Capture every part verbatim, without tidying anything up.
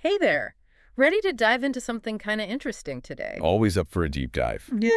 Hey there. Ready to dive into something kind of interesting today? Always up for a deep dive. Yeah.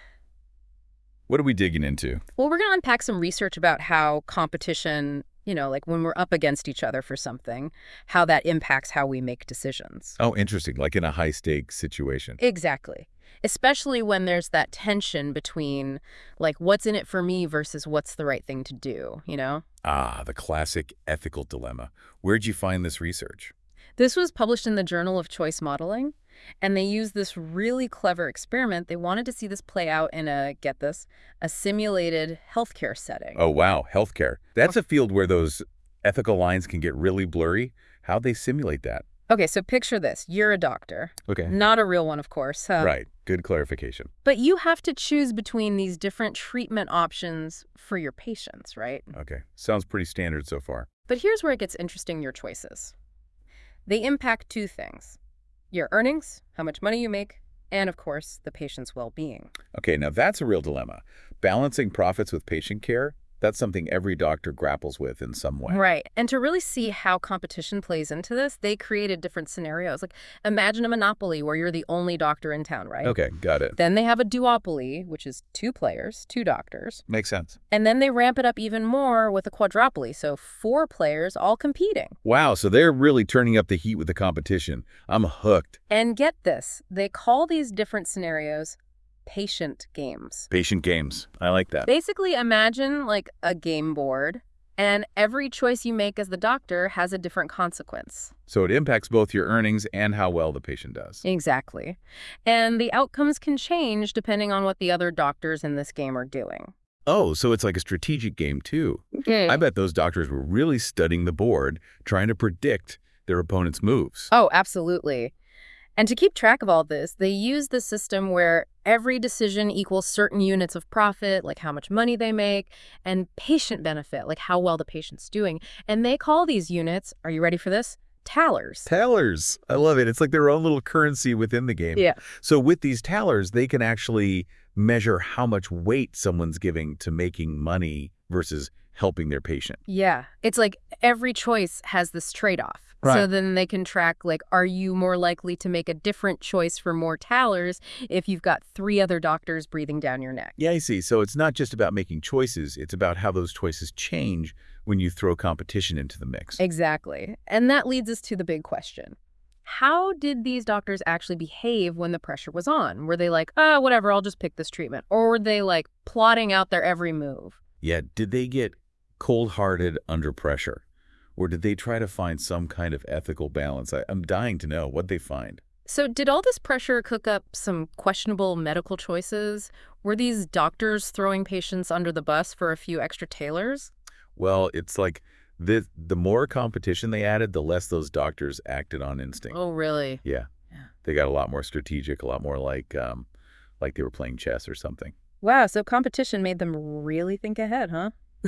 What are we digging into? Well, we're going to unpack some research about how competition, you know, like when we're up against each other for something, how that impacts how we make decisions. Oh, interesting. Like in a high-stakes situation. Exactly. Especially when there's that tension between, like, what's in it for me versus what's the right thing to do, you know? Ah, the classic ethical dilemma. Where'd you find this research? This was published in the Journal of Choice Modeling, and they used this really clever experiment. They wanted to see this play out in a, get this, a simulated healthcare setting. Oh, wow. Healthcare. That's a field where those ethical lines can get really blurry. How'd they simulate that? Okay, so picture this. You're a doctor. Okay. Not a real one, of course. Huh? Right. Good clarification. But you have to choose between these different treatment options for your patients, right? Okay. Sounds pretty standard so far. But here's where it gets interesting, your choices. They impact two things: your earnings, how much money you make, and, of course, the patient's well-being. Okay, now that's a real dilemma. Balancing profits with patient care, that's something every doctor grapples with in some way. Right. And to really see how competition plays into this, they created different scenarios. Like, imagine a monopoly where you're the only doctor in town, right? Okay, got it. Then they have a duopoly, which is two players, two doctors. Makes sense. And then they ramp it up even more with a quadropoly, so four players all competing. Wow, so they're really turning up the heat with the competition. I'm hooked. And get this, they call these different scenarios patient games. Patient games. I like that. Basically, imagine like a game board, and every choice you make as the doctor has a different consequence. So it impacts both your earnings and how well the patient does. Exactly. And the outcomes can change depending on what the other doctors in this game are doing. Oh, so it's like a strategic game too. I bet those doctors were really studying the board, trying to predict their opponent's moves. Oh, absolutely. And to keep track of all this, they use the system where every decision equals certain units of profit, like how much money they make, and patient benefit, like how well the patient's doing. And they call these units, are you ready for this? Tallers. Tallers. I love it. It's like their own little currency within the game. Yeah. So with these tallers, they can actually measure how much weight someone's giving to making money versus helping their patient. Yeah. It's like every choice has this trade-off. Right. So then they can track, like, are you more likely to make a different choice for more tallers if you've got three other doctors breathing down your neck? Yeah, I see. So it's not just about making choices. It's about how those choices change when you throw competition into the mix. Exactly. And that leads us to the big question. How did these doctors actually behave when the pressure was on? Were they like, oh, whatever, I'll just pick this treatment? Or were they, like, plotting out their every move? Yeah, did they get cold-hearted under pressure? Or did they try to find some kind of ethical balance? I, I'm dying to know what they find. So did all this pressure cook up some questionable medical choices? Were these doctors throwing patients under the bus for a few extra tailors? Well, it's like the, the more competition they added, the less those doctors acted on instinct. Oh, really? Yeah. Yeah. They got a lot more strategic, a lot more like, um, like they were playing chess or something. Wow, so competition made them really think ahead, huh?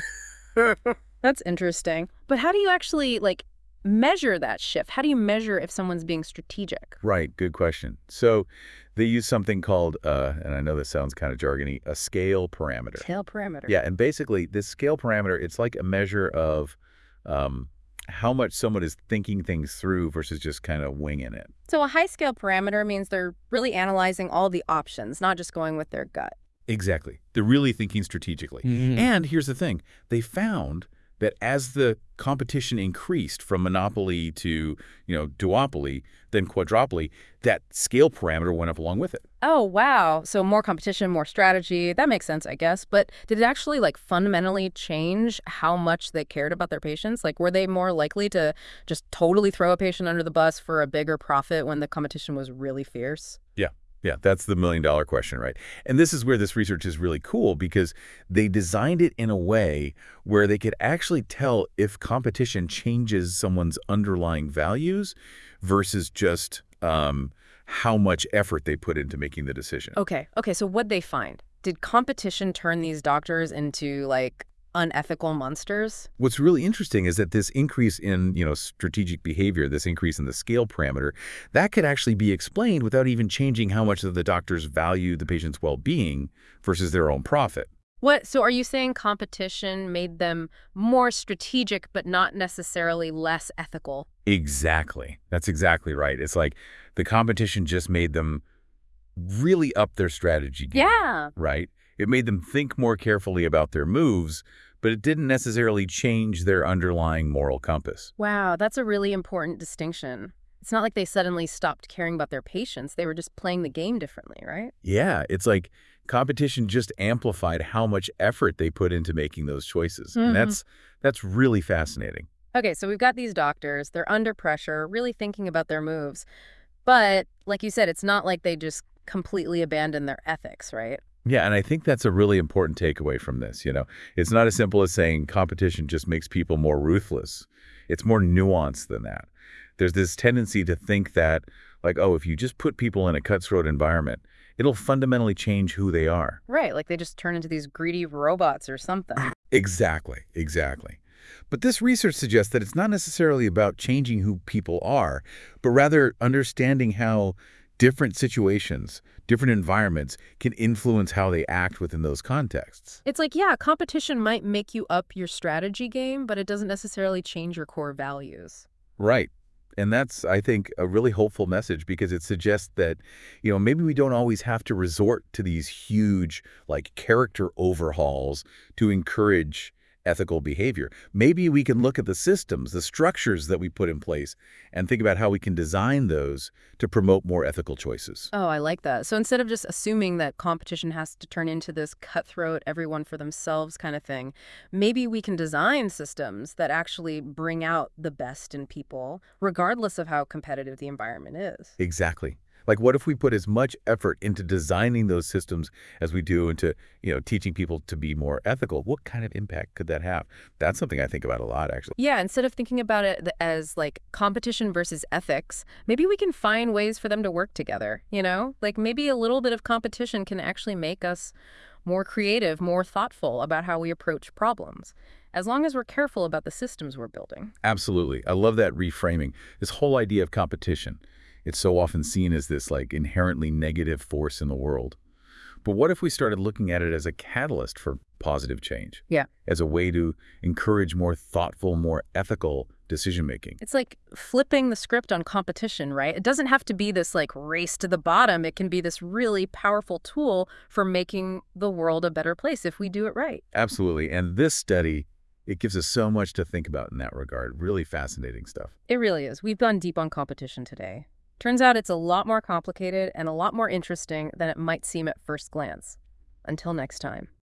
That's interesting. But how do you actually, like, measure that shift? How do you measure if someone's being strategic? Right, good question. So they use something called, uh, and I know this sounds kind of jargony, a scale parameter. Scale parameter. Yeah, and basically this scale parameter, it's like a measure of um, how much someone is thinking things through versus just kind of winging it. So a high scale parameter means they're really analyzing all the options, not just going with their gut. Exactly. They're really thinking strategically. Mm-hmm. And here's the thing. They found that as the competition increased from monopoly to, you know, duopoly, then quadropoly, that scale parameter went up along with it. Oh, wow. So more competition, more strategy. That makes sense, I guess. But did it actually, like, fundamentally change how much they cared about their patients? Like, were they more likely to just totally throw a patient under the bus for a bigger profit when the competition was really fierce? Yeah. Yeah, that's the million dollar question, right? And this is where this research is really cool because they designed it in a way where they could actually tell if competition changes someone's underlying values versus just um, how much effort they put into making the decision. Okay. Okay. So what'd they find? Did competition turn these doctors into, like, unethical monsters? What's really interesting is that this increase in, you know, strategic behavior, this increase in the scale parameter, that could actually be explained without even changing how much of the doctors value the patient's well-being versus their own profit. What, so are you saying competition made them more strategic, but not necessarily less ethical? Exactly. That's exactly right. It's like the competition just made them really up their strategy game, Yeah. right? It made them think more carefully about their moves, but it didn't necessarily change their underlying moral compass. Wow, that's a really important distinction. It's not like they suddenly stopped caring about their patients. They were just playing the game differently, right? Yeah, it's like competition just amplified how much effort they put into making those choices. And Hmm. that's that's really fascinating. Okay, so we've got these doctors. They're under pressure, really thinking about their moves. But like you said, it's not like they just completely abandoned their ethics, right? Yeah, and I think that's a really important takeaway from this, you know. It's not as simple as saying competition just makes people more ruthless. It's more nuanced than that. There's this tendency to think that, like, oh, if you just put people in a cutthroat environment, it'll fundamentally change who they are. Right, like they just turn into these greedy robots or something. Exactly, exactly. But this research suggests that it's not necessarily about changing who people are, but rather understanding how different situations, different environments can influence how they act within those contexts. It's like, yeah, competition might make you up your strategy game, but it doesn't necessarily change your core values. Right. And that's, I think, a really hopeful message because it suggests that, you know, maybe we don't always have to resort to these huge, like, character overhauls to encourage ethical behavior. Maybe we can look at the systems, the structures that we put in place, and think about how we can design those to promote more ethical choices. Oh, I like that. So instead of just assuming that competition has to turn into this cutthroat, everyone for themselves kind of thing, maybe we can design systems that actually bring out the best in people, regardless of how competitive the environment is. Exactly. Like, what if we put as much effort into designing those systems as we do into, you know, teaching people to be more ethical? What kind of impact could that have? That's something I think about a lot, actually. Yeah, instead of thinking about it th- as like competition versus ethics, maybe we can find ways for them to work together, you know? Like maybe a little bit of competition can actually make us more creative, more thoughtful about how we approach problems, as long as we're careful about the systems we're building. Absolutely. I love that reframing. This whole idea of competition. It's so often seen as this like inherently negative force in the world. But what if we started looking at it as a catalyst for positive change, Yeah. as a way to encourage more thoughtful, more ethical decision making? It's like flipping the script on competition, right? It doesn't have to be this like race to the bottom. It can be this really powerful tool for making the world a better place if we do it right. Absolutely. And this study, it gives us so much to think about in that regard. Really fascinating stuff. It really is. We've gone deep on competition today. Turns out it's a lot more complicated and a lot more interesting than it might seem at first glance. Until next time.